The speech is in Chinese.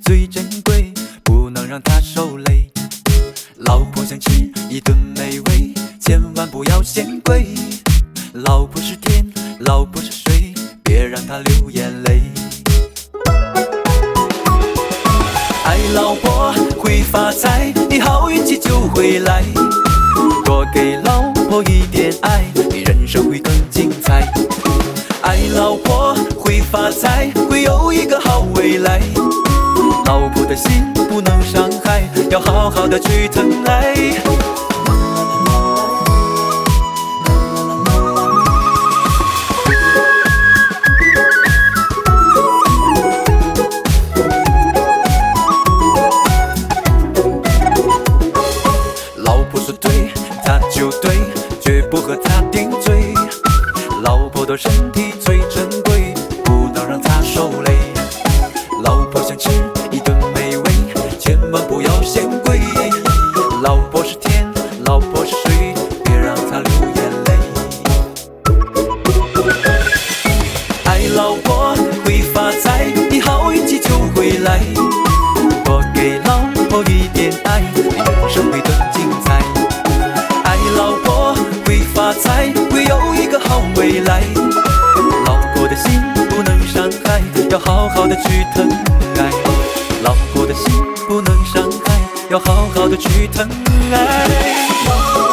最珍贵，不能让她受累。老婆想吃一顿美味，千万不要嫌贵。老婆是天，老婆是水，别让她流眼泪。爱老婆会发财，你好运气就会来。多给老婆一点爱，你人生会更精彩。爱老婆会发财，会有一个好未来。老婆的心不能伤害，要好好的去疼爱。老婆说对，她就对，绝不和她顶嘴。老婆的身体最珍贵，不能让她受累。老婆想吃一顿美味，千万不要嫌贵。老婆是天，老婆是水，别让她流眼泪。爱老婆会发财，你好运气就会来。多给老婆一点爱，你人生会更精彩。爱老婆会发财，会有一个好未来。老婆的心不能伤害，要好好的去疼爱。老婆的心不能伤害，要好好的去疼爱。